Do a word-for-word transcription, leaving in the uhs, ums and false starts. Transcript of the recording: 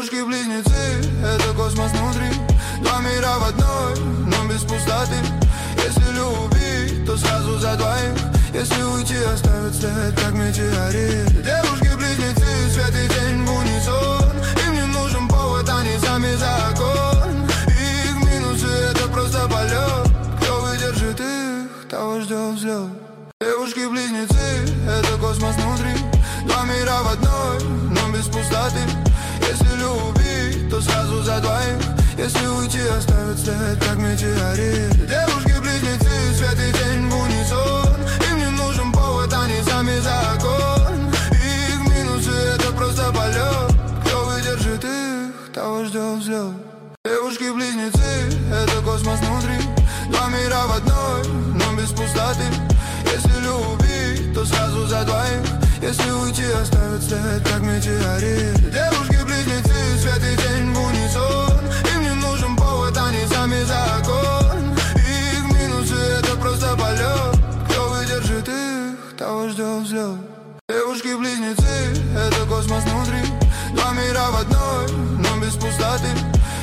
Девушки-близнецы, это космос внутри. Два мира в одной, но без пустоты. Если любить, то сразу за двоих. Если уйти, оставят след, как метеорит. Девушки-близнецы, свет и тень в унисон. Им не нужен повод, они сами закон. Их минусы — это просто полет. Кто выдержит их, того ждет взлет. Девушки-близнецы, это космос внутри. Два мира в одной, но без пустоты. Если любить, то сразу за двоих. Если уйти, оставят след, как метеорит. Девушки-близнецы, свет и тень в унисон. Им не нужен повод, они сами закон. Их минусы — это просто полет. Кто выдержит их, того ждет взлет. Девушки-близнецы, это космос внутри. Два мира в одной, но без пустоты. Если любить, то сразу за двоих. Если уйти, оставят след, как метеорит. Девушки-близнецы, свет и тень в унисон. Им не нужен повод, они сами закон. Их минусы — это просто полет. Кто выдержит их, того ждет взлет. Девушки-близнецы,